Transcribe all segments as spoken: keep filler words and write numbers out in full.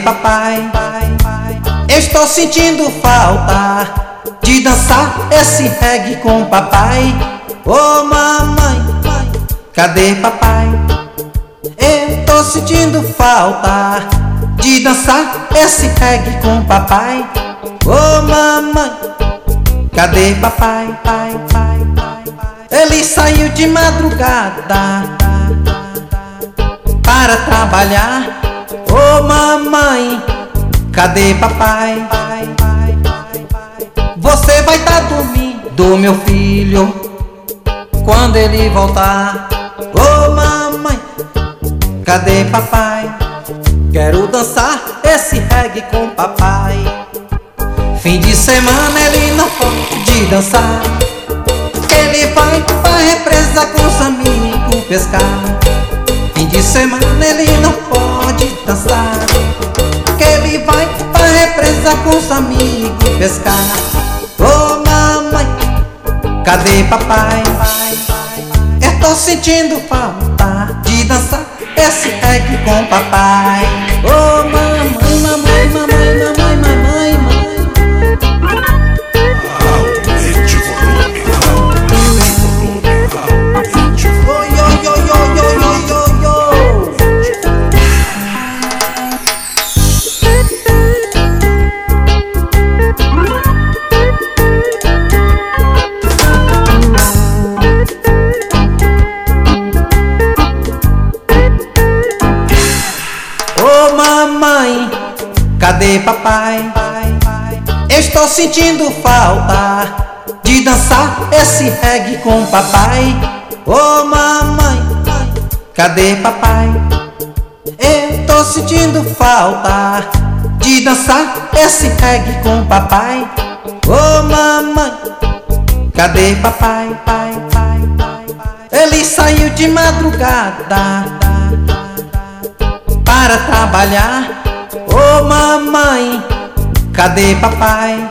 papai? Estou sentindo falta de dançar esse reggae com papai. Ô mamãe, cadê papai? Eu tô sentindo falta de dançar esse reggae com papai. Ô mamãe, cadê papai? Pai, pai, pai, pai. Ele saiu de madrugada para trabalhar. Ô mamãe, cadê papai? Você vai tá dormindo, meu filho, quando ele voltar. Ô mamãe, cadê papai? Quero dançar esse reggae com papai. Fim de semana ele não pode dançar, ele vai pra represa com os amigos pescar. Fim de semana ele não pode dançar, que ele vai pra represa com os amigos pescar. Ô mamãe, cadê papai? Eu tô sentindo falta de dançar esse reggae com papai. Ô mamãe, mamãe, mamãe, mamãe, mamãe, mamãe. Aumente o volume, aumente o volume, aumente o volume. Yo, yo, yo, yo, yo, yo, yo. Ô mamãe, cadê papai? Estou sentindo falta de dançar esse reggae com papai. Ô mamãe, cadê papai? Eu tô sentindo falta de dançar esse reggae com papai. Ô mamãe, cadê papai? Pai, pai, pai. Ele saiu de madrugada para trabalhar. Ô mamãe, cadê papai?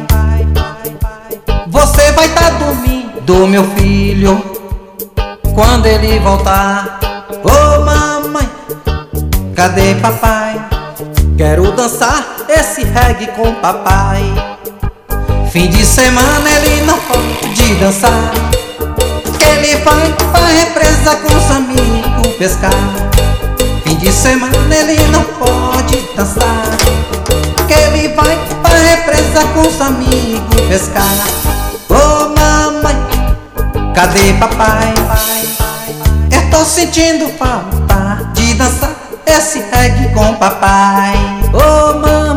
Você vai tá dormindo, meu filho, quando ele voltar. Ô mamãe, cadê papai? Quero dançar esse reggae com papai. Fim de semana ele não pode dançar, que ele vai pra represa com os amigos pescar. Fim de semana ele não pode dançar, que ele vai pra represa com os amigos pescar. Ô mamãe, cadê papai? Eu tô sentindo falta de dançar esse reggae com papai. Ô mamãe.